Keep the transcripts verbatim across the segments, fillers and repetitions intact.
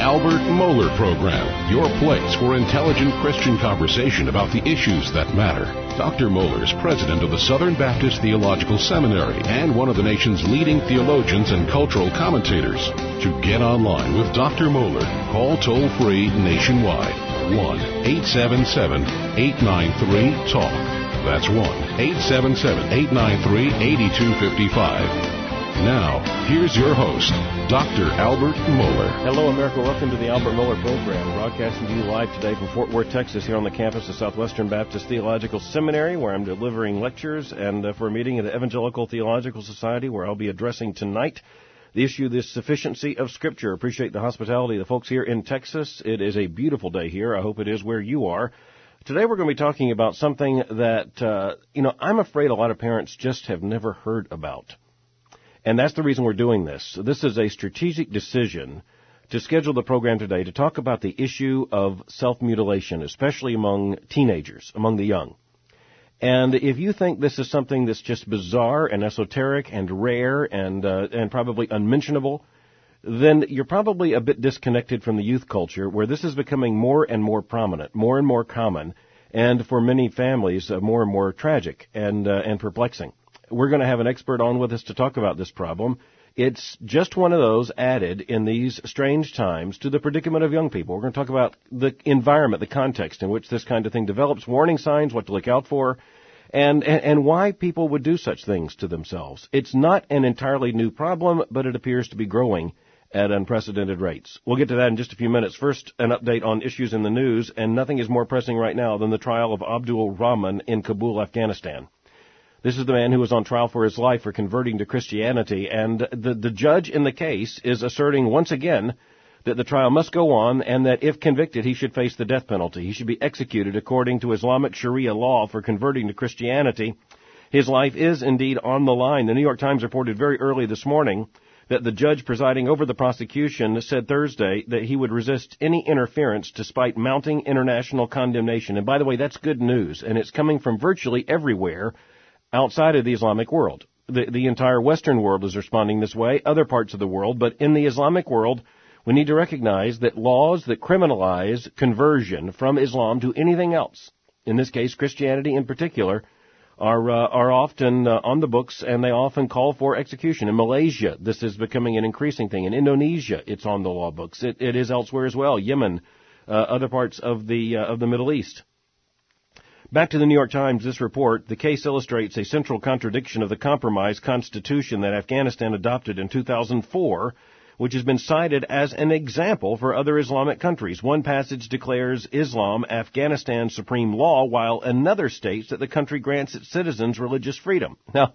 Albert Mohler Program, your place for intelligent Christian conversation about the issues that matter. Doctor Mohler is president of the Southern Baptist Theological Seminary and one of the nation's leading theologians and cultural commentators. To get online with Doctor Mohler, call toll-free nationwide, one eight seven seven, eight nine three, talk. That's one eight seven seven, eight nine three, eight two five five. Now, here's your host, Doctor Albert Mohler. Hello, America. Welcome to the Albert Mohler Program, broadcasting to you live today from Fort Worth, Texas, here on the campus of Southwestern Baptist Theological Seminary, where I'm delivering lectures, and uh, for a meeting of the Evangelical Theological Society, where I'll be addressing tonight the issue, the sufficiency of Scripture. Appreciate the hospitality of the folks here in Texas. It is a beautiful day here. I hope it is where you are. Today we're going to be talking about something that, uh, you know, I'm afraid a lot of parents just have never heard about. And that's the reason we're doing this. This is a strategic decision to schedule the program today to talk about the issue of self-mutilation, especially among teenagers, among the young. And if you think this is something that's just bizarre and esoteric and rare and uh, and probably unmentionable, then you're probably a bit disconnected from the youth culture, where this is becoming more and more prominent, more and more common, and for many families, uh, more and more tragic and uh, and perplexing. We're going to have an expert on with us to talk about this problem. It's just one of those added in these strange times to the predicament of young people. We're going to talk about the environment, the context in which this kind of thing develops, warning signs, what to look out for, and, and, and why people would do such things to themselves. It's not an entirely new problem, but it appears to be growing at unprecedented rates. We'll get to that in just a few minutes. First, an update on issues in the news, and nothing is more pressing right now than the trial of Abdul Rahman in Kabul, Afghanistan. This is the man who was on trial for his life for converting to Christianity, and the, the judge in the case is asserting once again that the trial must go on and that if convicted, he should face the death penalty. He should be executed according to Islamic Sharia law for converting to Christianity. His life is indeed on the line. The New York Times reported very early this morning that the judge presiding over the prosecution said Thursday that he would resist any interference despite mounting international condemnation. And by the way, that's good news, and it's coming from virtually everywhere outside of the Islamic world. The, the entire Western world is responding this way, other parts of the world, but in the Islamic world, we need to recognize that laws that criminalize conversion from Islam to anything else, in this case Christianity in particular, are uh, are often uh, on the books, and they often call for execution. In Malaysia, this is becoming an increasing thing. In Indonesia, it's on the law books. It, it is elsewhere as well. Yemen, uh, other parts of the uh, of the Middle East. Back to the New York Times, this report, the case illustrates a central contradiction of the compromise constitution that Afghanistan adopted in two thousand four, which has been cited as an example for other Islamic countries. One passage declares Islam Afghanistan's supreme law, while another states that the country grants its citizens religious freedom. Now,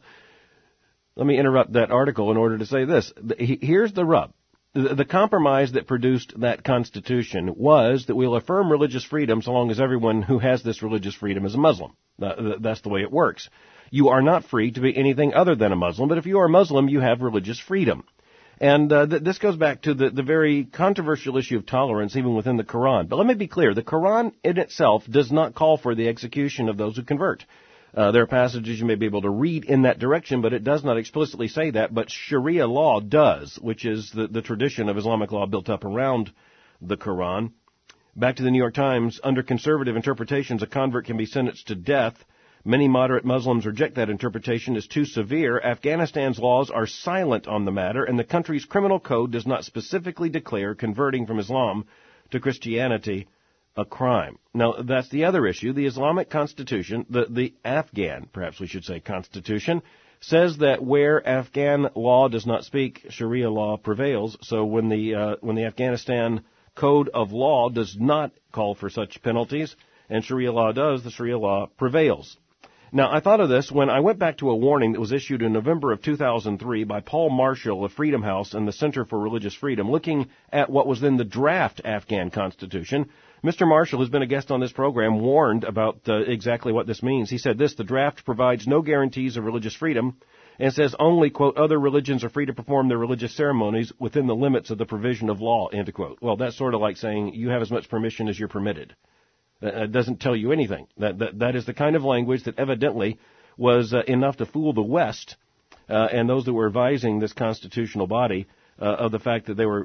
let me interrupt that article in order to say this. Here's the rub. The compromise that produced that constitution was that we'll affirm religious freedom so long as everyone who has this religious freedom is a Muslim. That's the way it works. You are not free to be anything other than a Muslim, but if you are a Muslim, you have religious freedom. And uh, th- this goes back to the, the very controversial issue of tolerance even within the Quran. But let me be clear, the Quran in itself does not call for the execution of those who convert. Uh, there are passages you may be able to read in that direction, but it does not explicitly say that. But Sharia law does, which is the, the tradition of Islamic law built up around the Quran. Back to the New York Times, under conservative interpretations, a convert can be sentenced to death. Many moderate Muslims reject that interpretation as too severe. Afghanistan's laws are silent on the matter, and the country's criminal code does not specifically declare converting from Islam to Christianity a crime. Now, that's the other issue. The Islamic Constitution, the, the Afghan, perhaps we should say, Constitution, says that where Afghan law does not speak, Sharia law prevails. So when the uh, when the Afghanistan Code of Law does not call for such penalties, and Sharia law does, the Sharia law prevails. Now, I thought of this when I went back to a warning that was issued in November of two thousand three by Paul Marshall of Freedom House and the Center for Religious Freedom, looking at what was then the draft Afghan Constitution. Mister Marshall, who's been a guest on this program, warned about uh, exactly what this means. He said this: the draft provides no guarantees of religious freedom and says only, quote, other religions are free to perform their religious ceremonies within the limits of the provision of law, end quote. Well, that's sort of like saying you have as much permission as you're permitted. That doesn't tell you anything. That, that, that is the kind of language that evidently was uh, enough to fool the West uh, and those that were advising this constitutional body uh, of the fact that they were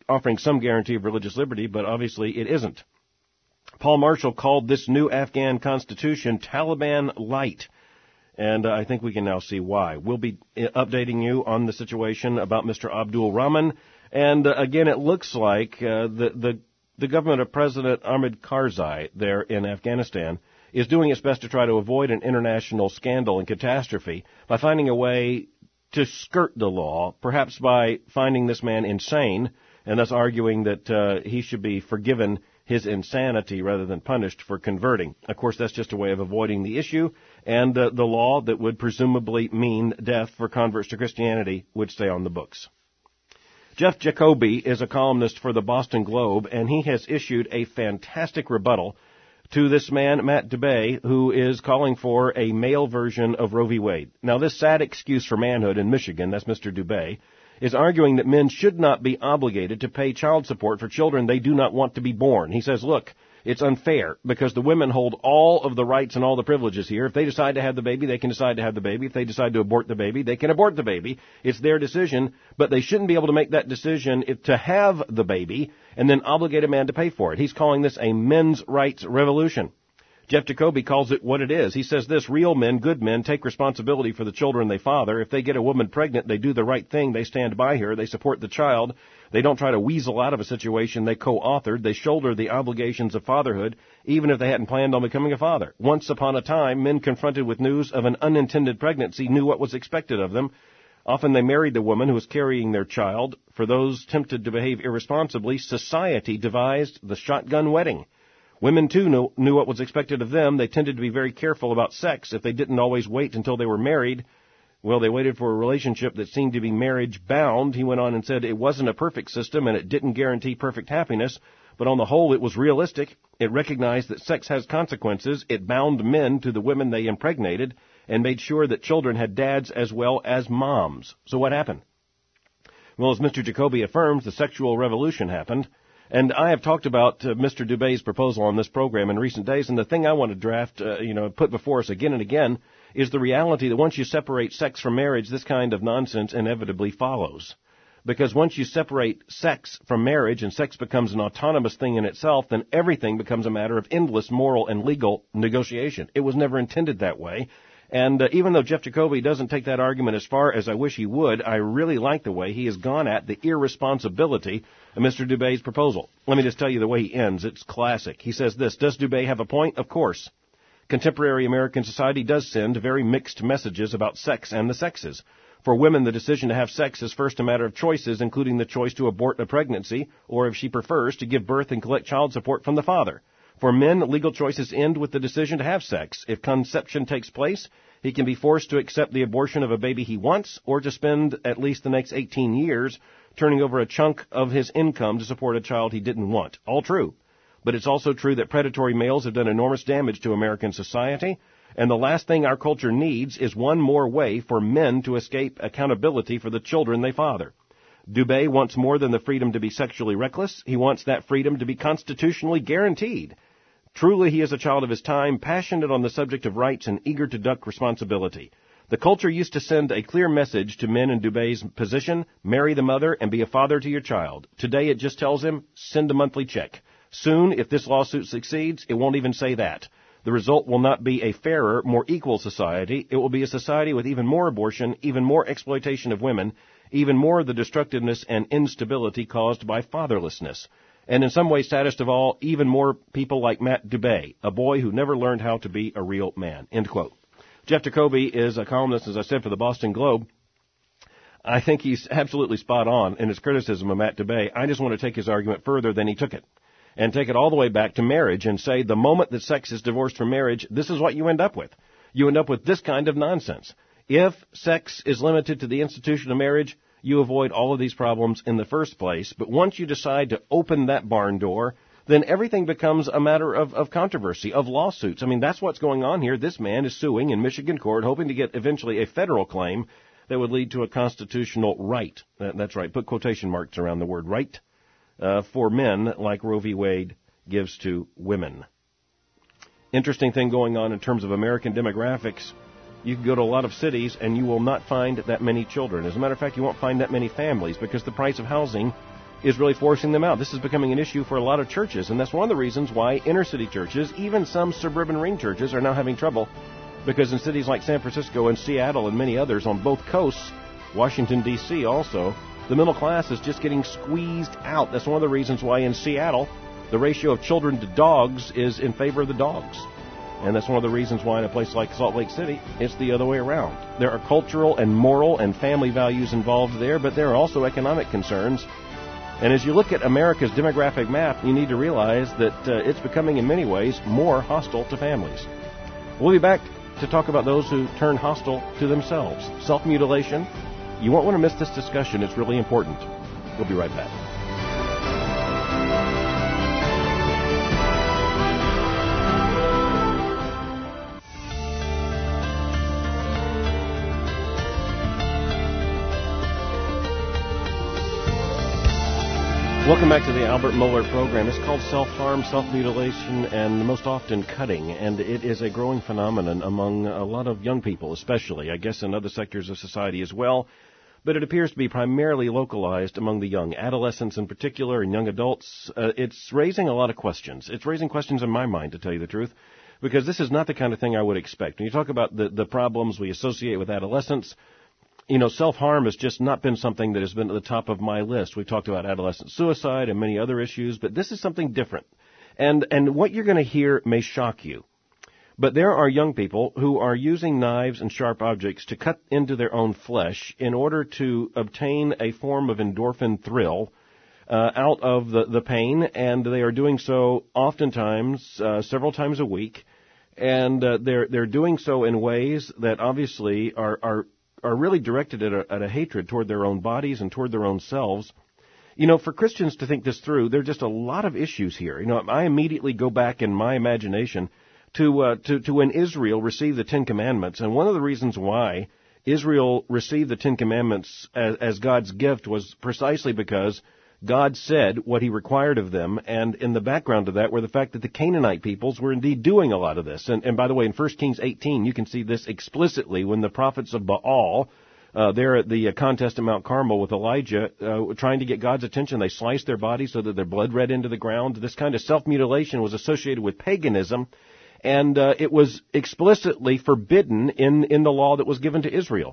offering some guarantee of religious liberty, but obviously it isn't. Paul Marshall called this new Afghan constitution Taliban Light. And uh, I think we can now see why. We'll be updating you on the situation about Mister Abdul Rahman. And uh, again, it looks like uh, the, the the government of President Ahmed Karzai there in Afghanistan is doing its best to try to avoid an international scandal and catastrophe by finding a way to skirt the law, perhaps by finding this man insane and thus arguing that uh, he should be forgiven his insanity rather than punished for converting. Of course, that's just a way of avoiding the issue, and uh, the law that would presumably mean death for converts to Christianity would stay on the books. Jeff Jacoby is a columnist for the Boston Globe, and he has issued a fantastic rebuttal to this man, Matt Dubay, who is calling for a male version of Roe v. Wade. Now, this sad excuse for manhood in Michigan, that's Mister Dubay, is arguing that men should not be obligated to pay child support for children they do not want to be born. He says, look, it's unfair because the women hold all of the rights and all the privileges here. If they decide to have the baby, they can decide to have the baby. If they decide to abort the baby, they can abort the baby. It's their decision, but they shouldn't be able to make that decision if, to have the baby and then obligate a man to pay for it. He's calling this a men's rights revolution. Jeff Jacoby calls it what it is. He says this: real men, good men, take responsibility for the children they father. If they get a woman pregnant, they do the right thing. They stand by her. They support the child. They don't try to weasel out of a situation they co-authored. They shoulder the obligations of fatherhood, even if they hadn't planned on becoming a father. Once upon a time, men confronted with news of an unintended pregnancy knew what was expected of them. Often they married the woman who was carrying their child. For those tempted to behave irresponsibly, society devised the shotgun wedding. Women, too, knew, knew what was expected of them. They tended to be very careful about sex. If they didn't always wait until they were married, well, they waited for a relationship that seemed to be marriage-bound. He went on and said it wasn't a perfect system and it didn't guarantee perfect happiness, but on the whole it was realistic. It recognized that sex has consequences. It bound men to the women they impregnated and made sure that children had dads as well as moms. So what happened? Well, as Mister Jacoby affirms, the sexual revolution happened. And I have talked about uh, Mister Dubay's proposal on this program in recent days, and the thing I want to draft, uh, you know, put before us again and again is the reality that once you separate sex from marriage, this kind of nonsense inevitably follows. Because once you separate sex from marriage and sex becomes an autonomous thing in itself, then everything becomes a matter of endless moral and legal negotiation. It was never intended that way. And uh, even though Jeff Jacoby doesn't take that argument as far as I wish he would, I really like the way he has gone at the irresponsibility of Mister Dubay's proposal. Let me just tell you the way he ends. It's classic. He says this: does Dubay have a point? Of course. Contemporary American society does send very mixed messages about sex and the sexes. For women, the decision to have sex is first a matter of choices, including the choice to abort a pregnancy, or if she prefers, to give birth and collect child support from the father. For men, legal choices end with the decision to have sex. If conception takes place, he can be forced to accept the abortion of a baby he wants, or to spend at least the next eighteen years turning over a chunk of his income to support a child he didn't want. All true. But it's also true that predatory males have done enormous damage to American society, and the last thing our culture needs is one more way for men to escape accountability for the children they father. Dubay wants more than the freedom to be sexually reckless. He wants that freedom to be constitutionally guaranteed. Truly, he is a child of his time, passionate on the subject of rights and eager to duck responsibility. The culture used to send a clear message to men in Dubay's position: marry the mother and be a father to your child. Today it just tells him, send a monthly check. Soon, if this lawsuit succeeds, it won't even say that. The result will not be a fairer, more equal society. It will be a society with even more abortion, even more exploitation of women, even more of the destructiveness and instability caused by fatherlessness. And in some ways, saddest of all, even more people like Matt Dubay, a boy who never learned how to be a real man. End quote. Jeff Jacoby is a columnist, as I said, for the Boston Globe. I think he's absolutely spot on in his criticism of Matt Dubay. I just want to take his argument further than he took it, and take it all the way back to marriage and say the moment that sex is divorced from marriage, this is what you end up with. You end up with this kind of nonsense. If sex is limited to the institution of marriage, you avoid all of these problems in the first place. But once you decide to open that barn door, then everything becomes a matter of, of controversy, of lawsuits. I mean, that's what's going on here. This man is suing in Michigan court, hoping to get eventually a federal claim that would lead to a constitutional right. That, that's right. Put quotation marks around the word right. Uh, for men, like Roe v. Wade gives to women. Interesting thing going on in terms of American demographics. You can go to a lot of cities and you will not find that many children. As a matter of fact, you won't find that many families because the price of housing is really forcing them out. This is becoming an issue for a lot of churches, and that's one of the reasons why inner-city churches, even some suburban ring churches, are now having trouble, because in cities like San Francisco and Seattle and many others on both coasts, Washington, D C also, the middle class is just getting squeezed out. That's one of the reasons why in Seattle, the ratio of children to dogs is in favor of the dogs. And that's one of the reasons why in a place like Salt Lake City, it's the other way around. There are cultural and moral and family values involved there, but there are also economic concerns. And as you look at America's demographic map, you need to realize that uh, it's becoming in many ways more hostile to families. We'll be back to talk about those who turn hostile to themselves. Self-mutilation. You won't want to miss this discussion. It's really important. We'll be right back. Welcome back to the Albert Mohler program. It's called self-harm, self-mutilation, and most often cutting, and it is a growing phenomenon among a lot of young people, especially, I guess in other sectors of society as well, but it appears to be primarily localized among the young, adolescents in particular, and young adults. Uh, it's raising a lot of questions. It's raising questions in my mind, to tell you the truth, because this is not the kind of thing I would expect. When you talk about the, the problems we associate with adolescents, you know, self-harm has just not been something that has been at the top of my list. We've talked about adolescent suicide and many other issues, but this is something different. And and what you're going to hear may shock you. But there are young people who are using knives and sharp objects to cut into their own flesh in order to obtain a form of endorphin thrill uh, out of the, the pain, and they are doing so oftentimes uh, several times a week. And uh, they're they're doing so in ways that obviously are are are really directed at a, at a hatred toward their own bodies and toward their own selves. You know, for Christians to think this through, there are just a lot of issues here. You know, I immediately go back in my imagination to, uh, to, to when Israel received the Ten Commandments. And one of the reasons why Israel received the Ten Commandments as, as God's gift was precisely because God said what he required of them, and in the background of that were the fact that the Canaanite peoples were indeed doing a lot of this. And, and by the way, in First Kings eighteen, you can see this explicitly when the prophets of Baal, uh, they're at the uh, contest at Mount Carmel with Elijah, uh, trying to get God's attention. They sliced their bodies so that their blood ran into the ground. This kind of self-mutilation was associated with paganism, and uh, it was explicitly forbidden in, in the law that was given to Israel.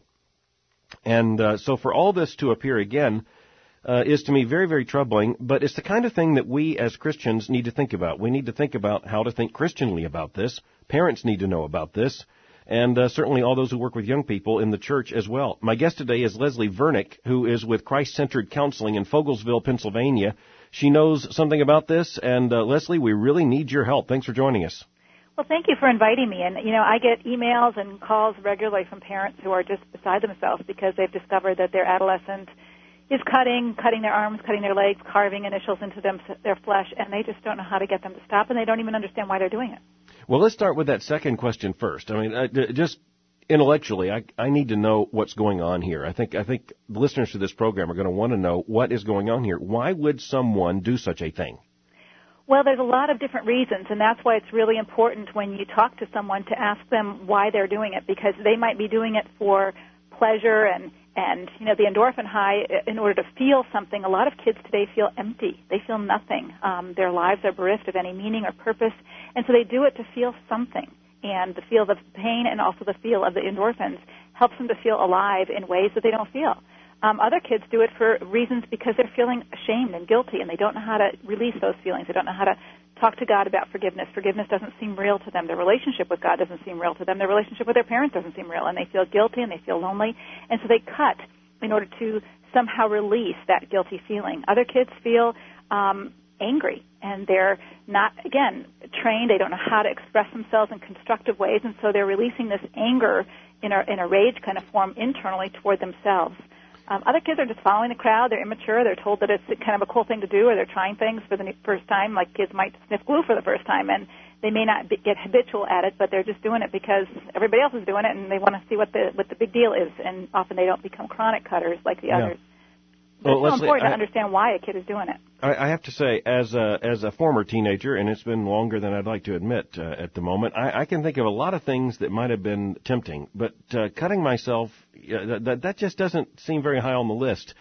And uh, so for all this to appear again, Uh, is to me very, very troubling, but it's the kind of thing that we as Christians need to think about. We need to think about how to think Christianly about this. Parents need to know about this, and uh, certainly all those who work with young people in the church as well. My guest today is Leslie Vernick, who is with Christ-Centered Counseling in Fogelsville, Pennsylvania. She knows something about this, and uh, Leslie, we really need your help. Thanks for joining us. Well, thank you for inviting me. And, you know, I get emails and calls regularly from parents who are just beside themselves because they've discovered that their adolescent is cutting, cutting their arms, cutting their legs, carving initials into them, their flesh, and they just don't know how to get them to stop, and they don't even understand why they're doing it. Well, let's start with that second question first. I mean, I, just intellectually, I, I need to know what's going on here. I think I think the listeners to this program are going to want to know what is going on here. Why would someone do such a thing? Well, there's a lot of different reasons, and that's why it's really important when you talk to someone to ask them why they're doing it, because they might be doing it for pleasure and And, you know, the endorphin high, in order to feel something, a lot of kids today feel empty. They feel nothing. Um, their lives are bereft of any meaning or purpose, and so they do it to feel something. And the feel of pain and also the feel of the endorphins helps them to feel alive in ways that they don't feel. Um, other kids do it for reasons because they're feeling ashamed and guilty, and they don't know how to release those feelings. They don't know how to talk to God about forgiveness. Forgiveness doesn't seem real to them. Their relationship with God doesn't seem real to them. Their relationship with their parents doesn't seem real, and they feel guilty and they feel lonely, and so they cut in order to somehow release that guilty feeling. Other kids feel um, angry, and they're not, again, trained. They don't know how to express themselves in constructive ways, and so they're releasing this anger in a, in a rage kind of form internally toward themselves. Um, other kids are just following the crowd. They're immature. They're told that it's kind of a cool thing to do, or they're trying things for the first time, like kids might sniff glue for the first time, and they may not be, get habitual at it, but they're just doing it because everybody else is doing it, and they want to see what the what the big deal is, and often they don't become chronic cutters like the yeah. others. But well, it's so important I, to understand why a kid is doing it. I, I have to say, as a, as a former teenager, and it's been longer than I'd like to admit uh, at the moment, I, I can think of a lot of things that might have been tempting, but uh, cutting myself, uh, that, that just doesn't seem very high on the list.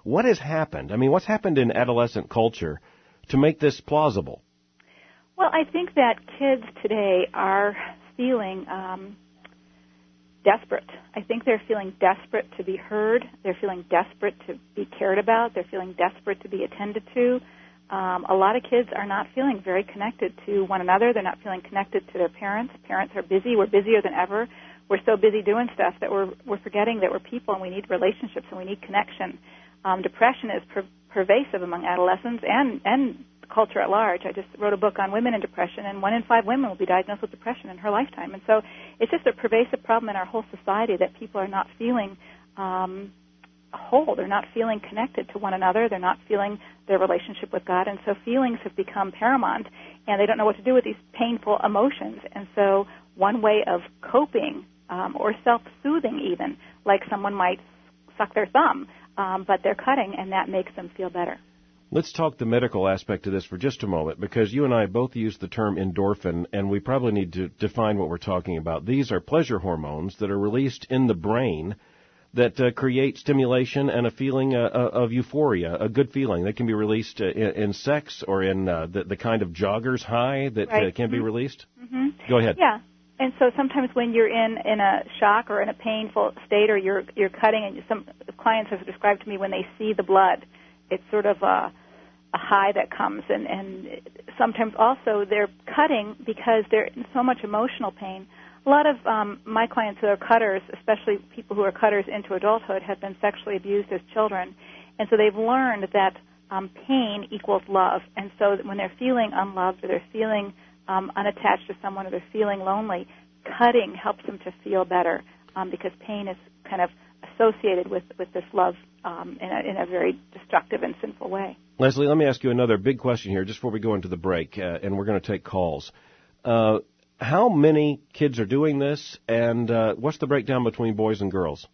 What has happened? I mean, what's happened in adolescent culture to make this plausible? Well, I think that kids today are feeling um, desperate. I think they're feeling desperate to be heard. They're feeling desperate to be cared about. They're feeling desperate to be attended to. Um, a lot of kids are not feeling very connected to one another. They're not feeling connected to their parents. Parents are busy. We're busier than ever. We're so busy doing stuff that we're we're forgetting that we're people and we need relationships and we need connection. Um, depression is per- pervasive among adolescents and and culture at large. I just wrote a book on women and depression, and one in five women will be diagnosed with depression in her lifetime. And so it's just a pervasive problem in our whole society that people are not feeling um, whole. They're not feeling connected to one another. They're not feeling their relationship with God. And so feelings have become paramount, and they don't know what to do with these painful emotions. And so one way of coping um, or self-soothing even, like someone might suck their thumb, um, but they're cutting, and that makes them feel better. Let's talk the medical aspect of this for just a moment, because you and I both use the term endorphin, and we probably need to define what we're talking about. These are pleasure hormones that are released in the brain that uh, create stimulation and a feeling uh, of euphoria, a good feeling. They can be released uh, in, in sex or in uh, the, the kind of jogger's high that right. uh, can mm-hmm. be released. Mm-hmm. Go ahead. Yeah. And so sometimes when you're in, in a shock or in a painful state, or you're you're cutting, and some clients have described to me when they see the blood, it's sort of a a high that comes, and, and sometimes also they're cutting because they're in so much emotional pain. A lot of um, my clients who are cutters, especially people who are cutters into adulthood, have been sexually abused as children, and so they've learned that um, pain equals love, and so when they're feeling unloved or they're feeling um, unattached to someone or they're feeling lonely, cutting helps them to feel better um, because pain is kind of associated with, with this love um, in, a, in a very destructive and sinful way. Leslie, let me ask you another big question here just before we go into the break, uh, and we're going to take calls. Uh, how many kids are doing this, and uh, what's the breakdown between boys and girls?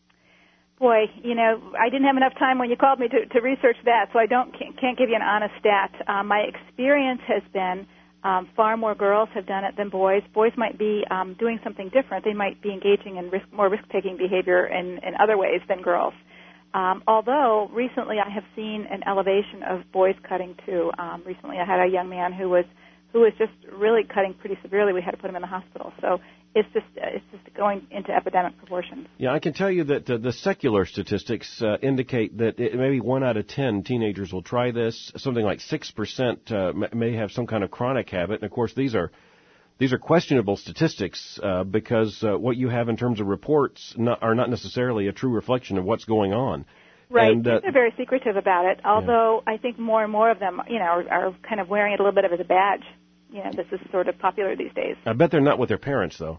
Boy, you know, I didn't have enough time when you called me to, to research that, so I don't can't, can't give you an honest stat. Um, my experience has been um, far more girls have done it than boys. Boys might be um, doing something different. They might be engaging in risk, more risk-taking behavior in, in other ways than girls. Um, although recently I have seen an elevation of boys cutting too. Um, recently I had a young man who was who was just really cutting pretty severely. We had to put him in the hospital. So it's just it's just going into epidemic proportions. Yeah, I can tell you that uh, the secular statistics uh, indicate that it, maybe one out of ten teenagers will try this. Something like six percent uh, may have some kind of chronic habit. And of course, these are These are questionable statistics uh, because uh, what you have in terms of reports not, are not necessarily a true reflection of what's going on. Right. And, uh, they're very secretive about it, although yeah. I think more and more of them, you know, are, are kind of wearing it a little bit of as a badge. You know, this is sort of popular these days. I bet they're not with their parents, though.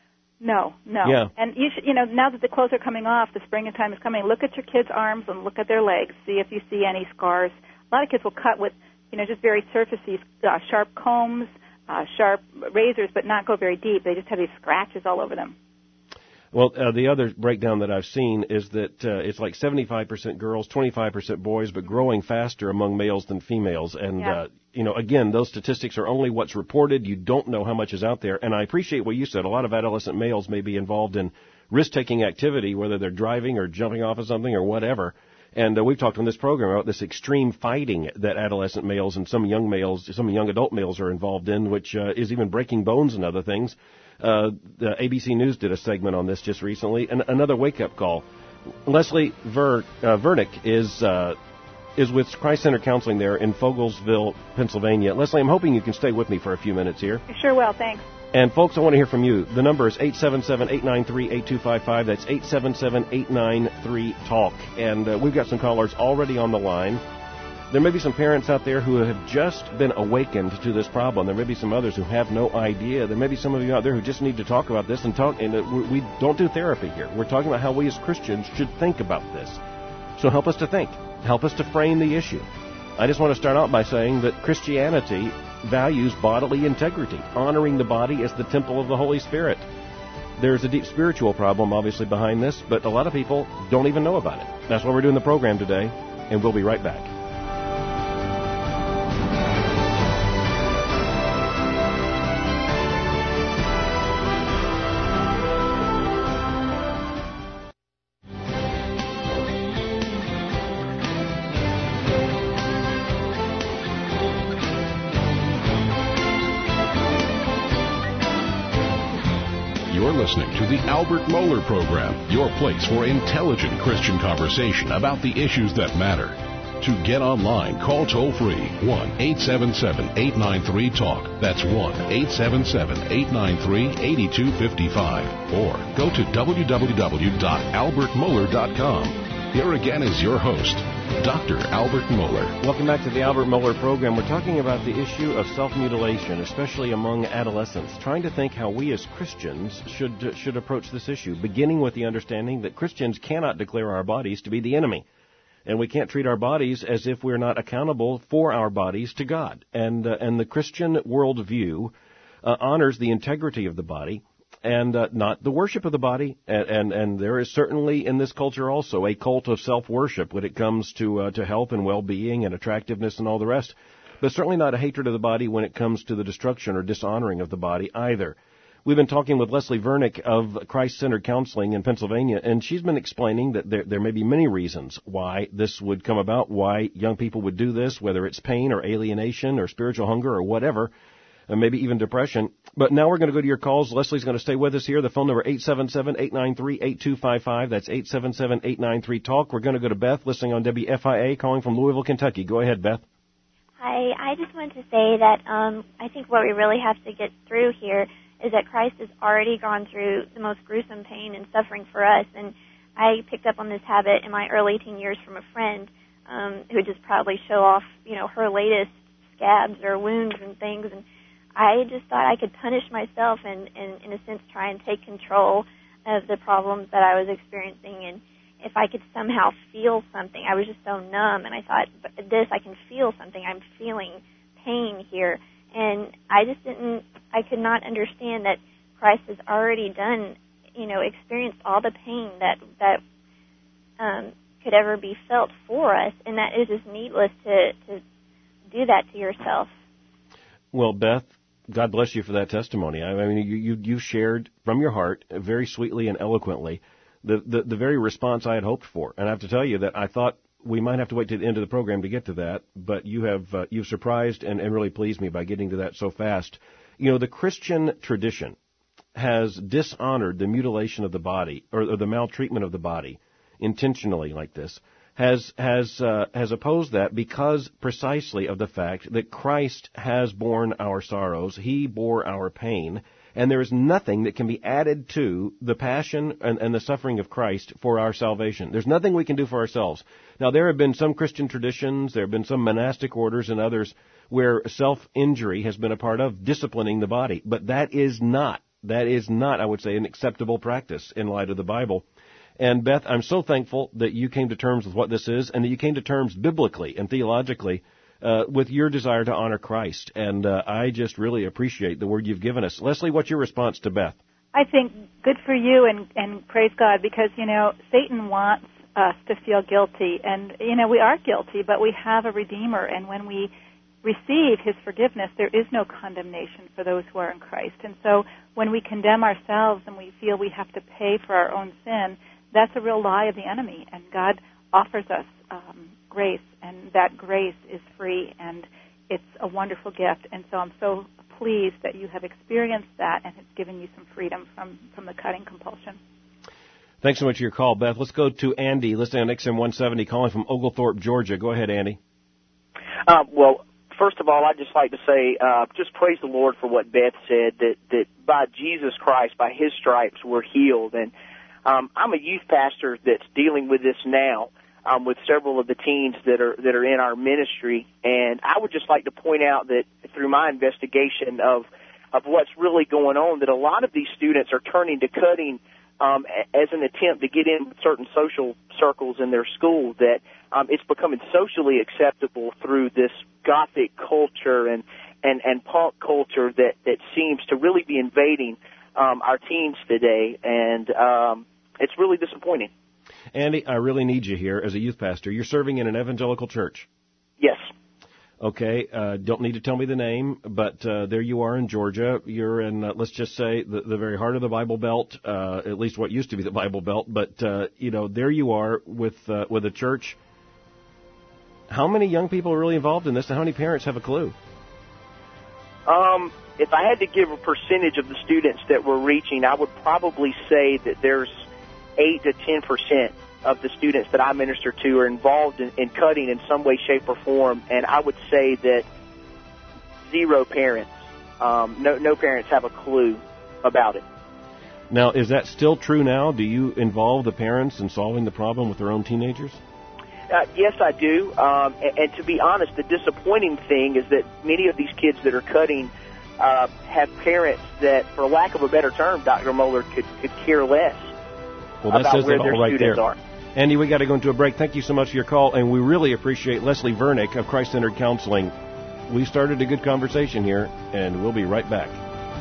No, no. Yeah. And, you should, you know, now that the clothes are coming off, the springtime is coming, look at your kids' arms and look at their legs, see if you see any scars. A lot of kids will cut with, you know, just very surfacey, uh, sharp combs, Uh, sharp razors, but not go very deep. They just have these scratches all over them. Well, uh, the other breakdown that I've seen is that uh, it's like seventy-five percent girls, twenty-five percent boys, but growing faster among males than females. And, yeah. uh, you know, again, those statistics are only what's reported. You don't know how much is out there. And I appreciate what you said. A lot of adolescent males may be involved in risk-taking activity, whether they're driving or jumping off of something or whatever. And uh, we've talked on this program about this extreme fighting that adolescent males and some young males, some young adult males are involved in, which uh, is even breaking bones and other things. Uh, the A B C News did a segment on this just recently. And another wake-up call. Leslie Ver, uh, Vernick is uh, is with Christ Center Counseling there in Fogelsville, Pennsylvania. Leslie, I'm hoping you can stay with me for a few minutes here. I sure will. Thanks. And, folks, I want to hear from you. The number is eight seven seven, eight nine three, eight two five five. That's eight seven seven, eight nine three, talk. And uh, we've got some callers already on the line. There may be some parents out there who have just been awakened to this problem. There may be some others who have no idea. There may be some of you out there who just need to talk about this and talk. And uh, we don't do therapy here. We're talking about how we as Christians should think about this. So help us to think. Help us to frame the issue. I just want to start out by saying that Christianity values bodily integrity, honoring the body as the temple of the Holy Spirit. There's a deep spiritual problem, obviously, behind this, but a lot of people don't even know about it. That's why we're doing the program today, and we'll be right back. You're listening to the Albert Mohler Program, your place for intelligent Christian conversation about the issues that matter. To get online, call toll-free one eight seven seven, eight nine three, TALK. That's one eight seven seven, eight nine three, eight two five five. Or go to w w w dot albert mohler dot com. Here again is your host, Doctor Albert Mohler. Welcome back to the Albert Mohler Program. We're talking about the issue of self-mutilation, especially among adolescents, trying to think how we as Christians should uh, should approach this issue, beginning with the understanding that Christians cannot declare our bodies to be the enemy. And we can't treat our bodies as if we're not accountable for our bodies to God. And uh, and the Christian worldview uh, honors the integrity of the body and uh, not the worship of the body. And, and and there is certainly in this culture also a cult of self-worship when it comes to uh, to health and well-being and attractiveness and all the rest. But certainly not a hatred of the body when it comes to the destruction or dishonoring of the body either. We've been talking with Leslie Vernick of Christ-Centered Counseling in Pennsylvania, and she's been explaining that there, there may be many reasons why this would come about, why young people would do this, whether it's pain or alienation or spiritual hunger or whatever, and maybe even depression. But now we're going to go to your calls. Leslie's going to stay with us here. The phone number eight seven seven, eight nine three, eight two five five. That's eight seven seven, eight nine three, TALK. We're going to go to Beth, listening on W F I A, calling from Louisville, Kentucky. Go ahead, Beth. Hi. I just wanted to say that um, I think what we really have to get through here is that Christ has already gone through the most gruesome pain and suffering for us. And I picked up on this habit in my early teen years from a friend um, who would just proudly show off, you know, her latest scabs or wounds and things. And I just thought I could punish myself and, and in a sense, try and take control of the problems that I was experiencing. And if I could somehow feel something, I was just so numb. And I thought, but this, I can feel something. I'm feeling pain here. And I just didn't, I could not understand that Christ has already done, you know, experienced all the pain that, that um, could ever be felt for us, and that it is just needless to, to do that to yourself. Well, Beth, God bless you for that testimony. I mean, you, you, you shared from your heart very sweetly and eloquently the, the, the very response I had hoped for. And I have to tell you that I thought we might have to wait to the end of the program to get to that, but you have uh, you've surprised and, and really pleased me by getting to that so fast. You know, the Christian tradition has dishonored the mutilation of the body or, or the maltreatment of the body intentionally like this, has has uh, has opposed that because precisely of the fact that Christ has borne our sorrows, He bore our pain, and there is nothing that can be added to the passion and, and the suffering of Christ for our salvation. There's nothing we can do for ourselves. Now, there have been some Christian traditions, there have been some monastic orders and others where self-injury has been a part of disciplining the body. But that is not, that is not, I would say, an acceptable practice in light of the Bible. And Beth, I'm so thankful that you came to terms with what this is and that you came to terms biblically and theologically Uh, with your desire to honor Christ. And uh, I just really appreciate the word you've given us. Leslie, what's your response to Beth? I think good for you, and, and praise God, because, you know, Satan wants us to feel guilty. And, you know, we are guilty, but we have a Redeemer. And when we receive His forgiveness, there is no condemnation for those who are in Christ. And so when we condemn ourselves and we feel we have to pay for our own sin, that's a real lie of the enemy. And God offers us um, grace, and that grace is free, and it's a wonderful gift. And so I'm so pleased that you have experienced that, and it's given you some freedom from, from the cutting compulsion. Thanks so much for your call, Beth. Let's go to Andy, listening on X M one seventy, calling from Oglethorpe, Georgia. Go ahead, Andy. Uh, well, first of all, I'd just like to say, uh, just praise the Lord for what Beth said, that, that by Jesus Christ, by His stripes, we're healed. And um, I'm a youth pastor that's dealing with this now. Um, with several of the teens that are that are in our ministry, and I would just like to point out that through my investigation of of what's really going on, that a lot of these students are turning to cutting um, as an attempt to get in certain social circles in their school. That um, it's becoming socially acceptable through this gothic culture and and, and punk culture that that seems to really be invading um, our teens today, and um, it's really disappointing. Andy, I really need you here as a youth pastor. You're serving in an evangelical church. Yes. Okay, uh, don't need to tell me the name, but uh, there you are in Georgia. You're in, uh, let's just say, the, the very heart of the Bible Belt, uh, at least what used to be the Bible Belt. But, uh, you know, there you are with uh, with a church. How many young people are really involved in this, and how many parents have a clue? Um, if I had to give a percentage of the students that we're reaching, I would probably say that there's eight to ten percent of the students that I minister to are involved in, in cutting in some way, shape, or form, and I would say that zero parents, um, no, no parents have a clue about it. Now, is that still true now? Do you involve the parents in solving the problem with their own teenagers? Uh, yes, I do. Um, and, and to be honest, the disappointing thing is that many of these kids that are cutting uh, have parents that, for lack of a better term, Doctor Moeller, could, could care less well, that about says where it their all right students there. are. Andy, we got to go into a break. Thank you so much for your call, and we really appreciate Leslie Vernick of Christ-Centered Counseling. We started a good conversation here, and we'll be right back.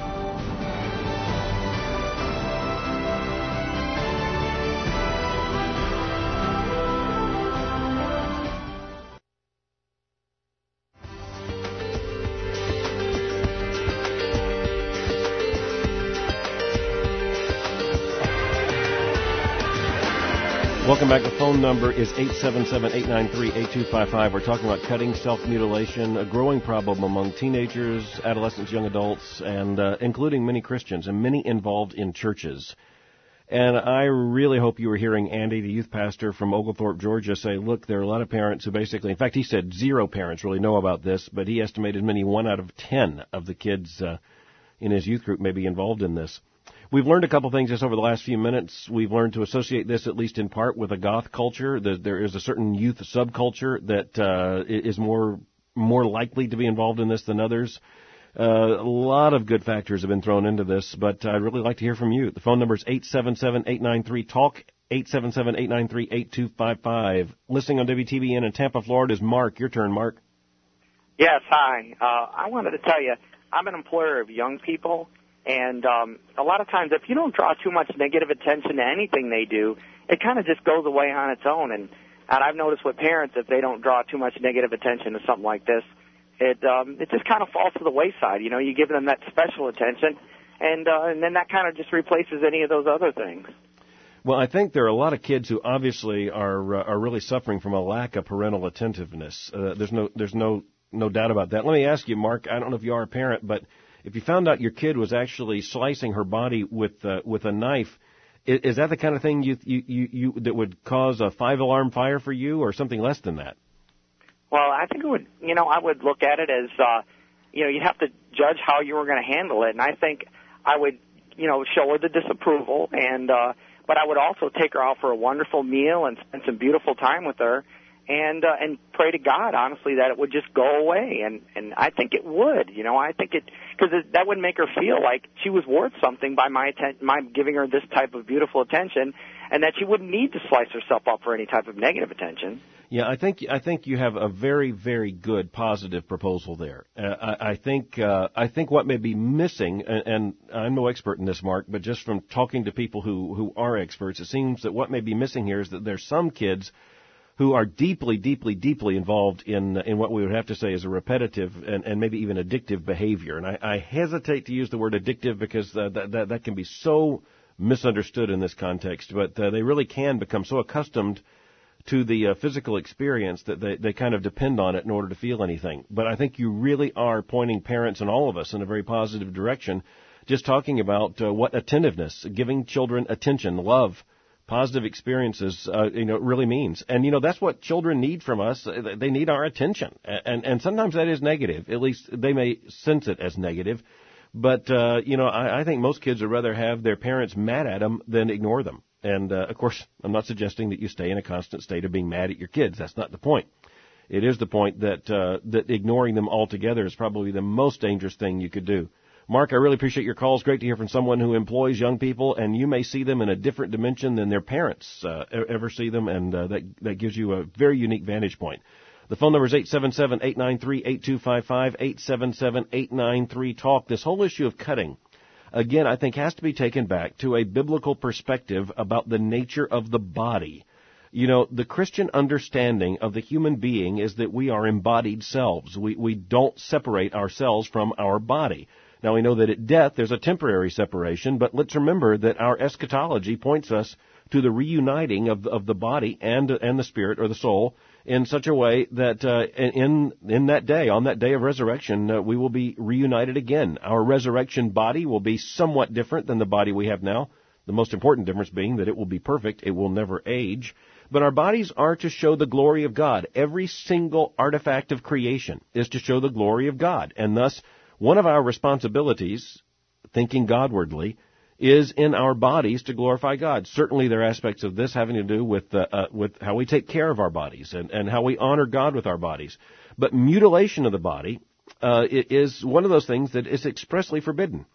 Welcome back. The phone number is eight seven seven, eight nine three, eight two five five. We're talking about cutting, self-mutilation, a growing problem among teenagers, adolescents, young adults, and uh, including many Christians and many involved in churches. And I really hope you were hearing Andy, the youth pastor from Oglethorpe, Georgia, say, look, there are a lot of parents who basically, in fact, he said zero parents really know about this, but he estimated many one out of ten of the kids uh, in his youth group may be involved in this. We've learned a couple things just over the last few minutes. We've learned to associate this, at least in part, with a goth culture. There is a certain youth subculture that uh, is more more likely to be involved in this than others. Uh, a lot of good factors have been thrown into this, but I'd really like to hear from you. The phone number is eight seven seven, eight nine three, talk, eight seven seven, eight nine three, eight two five five. Listening on W T B N in Tampa, Florida is Mark. Your turn, Mark. Yes, hi. Uh, I wanted to tell you, I'm an employer of young people. And um, a lot of times, if you don't draw too much negative attention to anything they do, it kind of just goes away on its own. And, and I've noticed with parents, if they don't draw too much negative attention to something like this, it um, it just kind of falls to the wayside. You know, you give them that special attention, and uh, and then that kind of just replaces any of those other things. Well, I think there are a lot of kids who obviously are uh, are really suffering from a lack of parental attentiveness. Uh, there's no there's no no doubt about that. Let me ask you, Mark. I don't know if you are a parent, but if you found out your kid was actually slicing her body with uh, with a knife, is, is that the kind of thing you, you you you that would cause a five alarm fire for you, or something less than that? Well, I think it would. You know, I would look at it as, uh, you know, you have to judge how you were going to handle it, and I think I would, you know, show her the disapproval, and uh, but I would also take her out for a wonderful meal and spend some beautiful time with her. And uh, and pray to God, honestly, that it would just go away, and and I think it would. You know, I think it because that would make her feel like she was worth something by my atten- my giving her this type of beautiful attention, and that she wouldn't need to slice herself up for any type of negative attention. Yeah, I think I think you have a very very good positive proposal there. Uh, I, I think uh, I think what may be missing, and, and I'm no expert in this, Mark, but just from talking to people who who are experts, it seems that what may be missing here is that there's some kids who are deeply, deeply, deeply involved in in what we would have to say is a repetitive and, and maybe even addictive behavior. And I, I hesitate to use the word addictive because uh, that, that that can be so misunderstood in this context. But uh, they really can become so accustomed to the uh, physical experience that they, they kind of depend on it in order to feel anything. But I think you really are pointing parents and all of us in a very positive direction, just talking about uh, what attentiveness, giving children attention, love, positive experiences, uh, you know, really means. And, you know, that's what children need from us. They need our attention. And, and sometimes that is negative. At least they may sense it as negative. But, uh, you know, I, I think most kids would rather have their parents mad at them than ignore them. And, uh, of course, I'm not suggesting that you stay in a constant state of being mad at your kids. That's not the point. It is the point that, uh, that ignoring them altogether is probably the most dangerous thing you could do. Mark, I really appreciate your call. It's great to hear from someone who employs young people, and you may see them in a different dimension than their parents uh, ever see them, and uh, that that gives you a very unique vantage point. The phone number is eight seven seven, eight nine three, eight two five five, eight seven seven, eight nine three, talk. This whole issue of cutting, again, I think has to be taken back to a biblical perspective about the nature of the body. You know, the Christian understanding of the human being is that we are embodied selves. We we don't separate ourselves from our body. Now, we know that at death there's a temporary separation, but let's remember that our eschatology points us to the reuniting of, of the body and and the spirit or the soul in such a way that uh, in in that day, on that day of resurrection, uh, we will be reunited again. Our resurrection body will be somewhat different than the body we have now. The most important difference being that it will be perfect. It will never age. But our bodies are to show the glory of God. Every single artifact of creation is to show the glory of God. And thus, one of our responsibilities, thinking Godwardly, is in our bodies to glorify God. Certainly there are aspects of this having to do with uh, uh, with how we take care of our bodies and, and how we honor God with our bodies. But mutilation of the body uh, is one of those things that is expressly forbidden.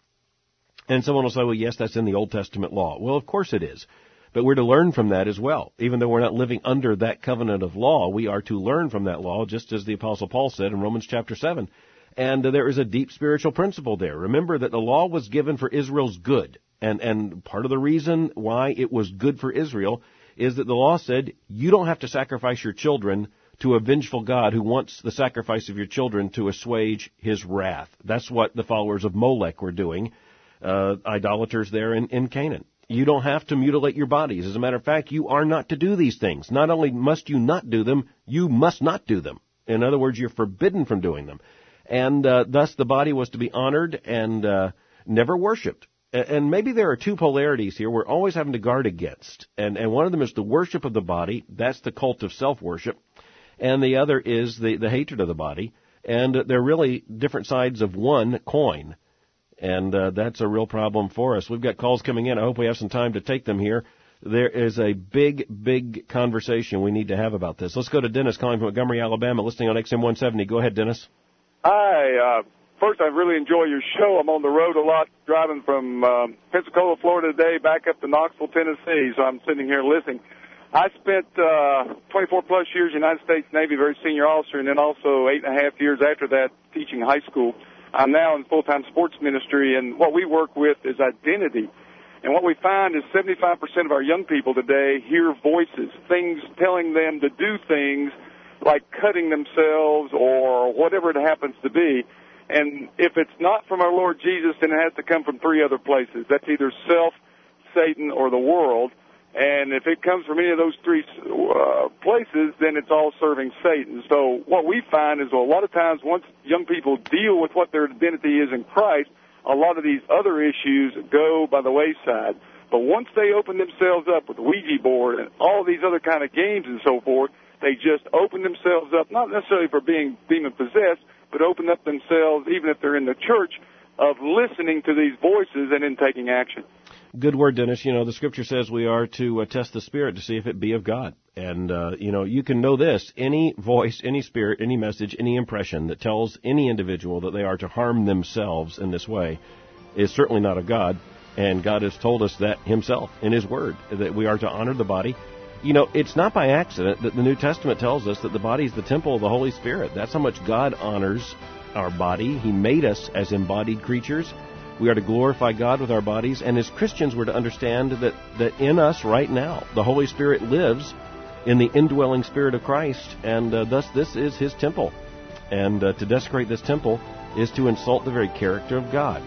And someone will say, well, yes, that's in the Old Testament law. Well, of course it is. But we're to learn from that as well. Even though we're not living under that covenant of law, we are to learn from that law, just as the Apostle Paul said in Romans chapter seven. And uh, there is a deep spiritual principle there. Remember that the law was given for Israel's good. And, and part of the reason why it was good for Israel is that the law said you don't have to sacrifice your children to a vengeful God who wants the sacrifice of your children to assuage his wrath. That's what the followers of Molech were doing, uh, idolaters there in, in Canaan. You don't have to mutilate your bodies. As a matter of fact, you are not to do these things. Not only must you not do them, you must not do them. In other words, you're forbidden from doing them. And uh, thus the body was to be honored and uh, never worshipped. And maybe there are two polarities here we're always having to guard against. And, and one of them is the worship of the body. That's the cult of self-worship. And the other is the, the hatred of the body. And they're really different sides of one coin. And uh, that's a real problem for us. We've got calls coming in. I hope we have some time to take them here. There is a big, big conversation we need to have about this. Let's go to Dennis calling from Montgomery, Alabama, listening on X M one seventy. Go ahead, Dennis. Hi. Uh, first, I really enjoy your show. I'm on the road a lot, driving from uh, Pensacola, Florida today, back up to Knoxville, Tennessee, so I'm sitting here listening. I spent uh, twenty-four plus years in the United States Navy, very senior officer, and then also eight and a half years after that teaching high school. I'm now in full-time sports ministry, and what we work with is identity. And what we find is seventy-five percent of our young people today hear voices, things telling them to do things like cutting themselves or whatever it happens to be. And if it's not from our Lord Jesus, then it has to come from three other places. That's either self, Satan, or the world. And if it comes from any of those three uh, places, then it's all serving Satan. So what we find is a lot of times once young people deal with what their identity is in Christ, a lot of these other issues go by the wayside. But once they open themselves up with the Ouija board and all these other kind of games and so forth, they just open themselves up, not necessarily for being demon-possessed, but open up themselves, even if they're in the church, of listening to these voices and then taking action. Good word, Dennis. You know, the Scripture says we are to uh, test the Spirit to see if it be of God. And, uh, you know, you can know this. Any voice, any spirit, any message, any impression that tells any individual that they are to harm themselves in this way is certainly not of God. And God has told us that himself in his word, that we are to honor the body. You know, it's not by accident that the New Testament tells us that the body is the temple of the Holy Spirit. That's how much God honors our body. He made us as embodied creatures. We are to glorify God with our bodies, and as Christians we're to understand that, that in us right now, the Holy Spirit lives in the indwelling Spirit of Christ, and uh, thus this is his temple. And uh, to desecrate this temple is to insult the very character of God.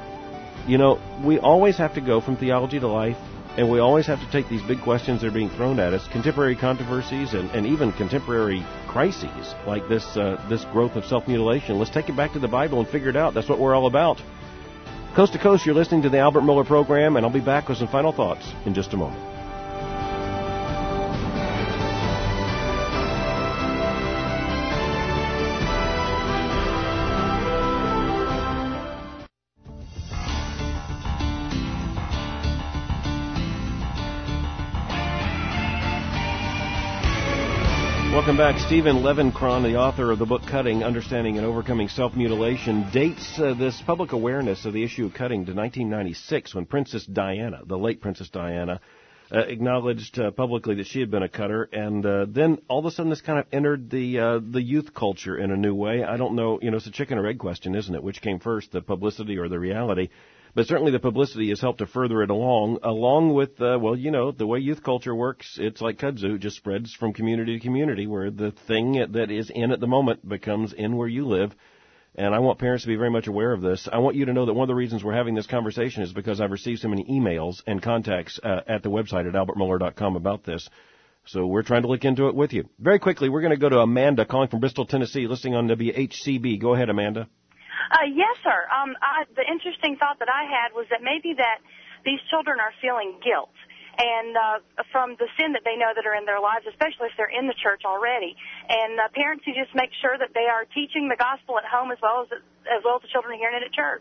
You know, we always have to go from theology to life, and we always have to take these big questions that are being thrown at us, contemporary controversies and, and even contemporary crises like this, uh, this growth of self-mutilation. Let's take it back to the Bible and figure it out. That's what we're all about. Coast to Coast, you're listening to the Albert Mohler Program, and I'll be back with some final thoughts in just a moment. Welcome back. Stephen Levenkron, the author of the book Cutting, Understanding and Overcoming Self-Mutilation, dates uh, this public awareness of the issue of cutting to nineteen ninety-six, when Princess Diana, the late Princess Diana, uh, acknowledged uh, publicly that she had been a cutter, and uh, then all of a sudden this kind of entered the uh, the youth culture in a new way. I don't know, you know, it's a chicken or egg question, isn't it? Which came first, the publicity or the reality? But certainly the publicity has helped to further it along, along with, uh, well, you know, the way youth culture works, it's like kudzu, it just spreads from community to community, where the thing that is in at the moment becomes in where you live. And I want parents to be very much aware of this. I want you to know that one of the reasons we're having this conversation is because I've received so many emails and contacts uh, at the website at albert mohler dot com about this. So we're trying to look into it with you. Very quickly, we're going to go to Amanda calling from Bristol, Tennessee, listening on W H C B. Go ahead, Amanda. Uh, yes, sir. Um, I, the interesting thought that I had was that maybe that these children are feeling guilt. And uh, from the sin that they know that are in their lives, especially if they're in the church already. And uh, parents who just make sure that they are teaching the gospel at home as well as as well as the children hearing it at church.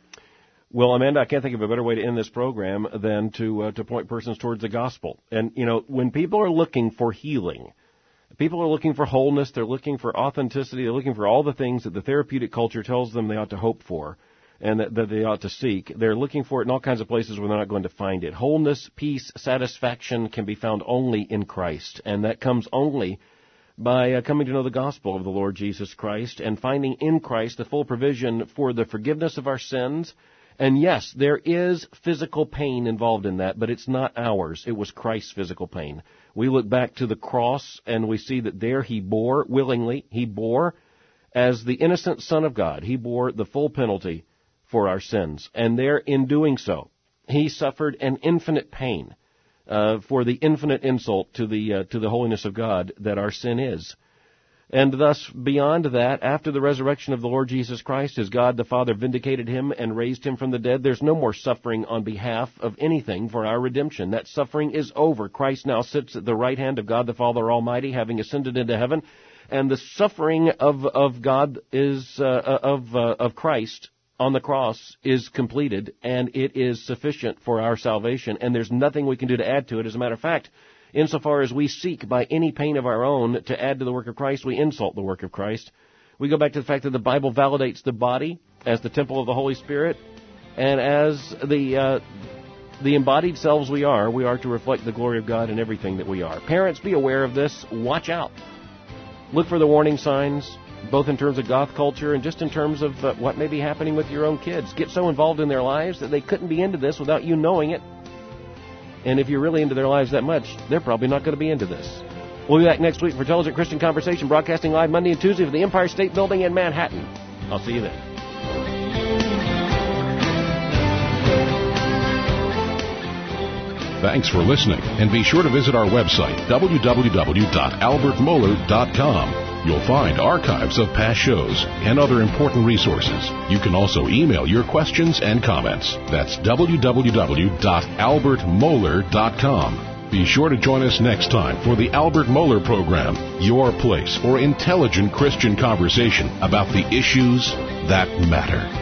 Well, Amanda, I can't think of a better way to end this program than to uh, to point persons towards the gospel. And, you know, when people are looking for healing, people are looking for wholeness, they're looking for authenticity, they're looking for all the things that the therapeutic culture tells them they ought to hope for and that, that they ought to seek. They're looking for it in all kinds of places where they're not going to find it. Wholeness, peace, satisfaction can be found only in Christ, and that comes only by uh, coming to know the gospel of the Lord Jesus Christ and finding in Christ the full provision for the forgiveness of our sins. And yes, there is physical pain involved in that, but it's not ours. It was Christ's physical pain. We look back to the cross and we see that there he bore willingly, he bore as the innocent Son of God, he bore the full penalty for our sins. And there, in doing so, he suffered an infinite pain uh, for the infinite insult to the uh, to the holiness of God that our sin is. And thus, beyond that, after the resurrection of the Lord Jesus Christ, as God the Father vindicated him and raised him from the dead, there's no more suffering on behalf of anything for our redemption. That suffering is over. Christ now sits at the right hand of God the Father Almighty, having ascended into heaven, and the suffering of of God is uh, of uh, of Christ on the cross is completed, and it is sufficient for our salvation, and there's nothing we can do to add to it. As a matter of fact, insofar as we seek by any pain of our own to add to the work of Christ, we insult the work of Christ. We go back to the fact that the Bible validates the body as the temple of the Holy Spirit, and as the uh, the embodied selves we are, we are to reflect the glory of God in everything that we are. Parents, be aware of this. Watch out. Look for the warning signs, both in terms of goth culture and just in terms of uh, what may be happening with your own kids. Get so involved in their lives that they couldn't be into this without you knowing it. And if you're really into their lives that much, they're probably not going to be into this. We'll be back next week for Intelligent Christian Conversation, broadcasting live Monday and Tuesday from the Empire State Building in Manhattan. I'll see you then. Thanks for listening, and be sure to visit our website, w w w dot albert mohler dot com. You'll find archives of past shows and other important resources. You can also email your questions and comments. That's w w w dot albert mohler dot com. Be sure to join us next time for the Albert Mohler Program, your place for intelligent Christian conversation about the issues that matter.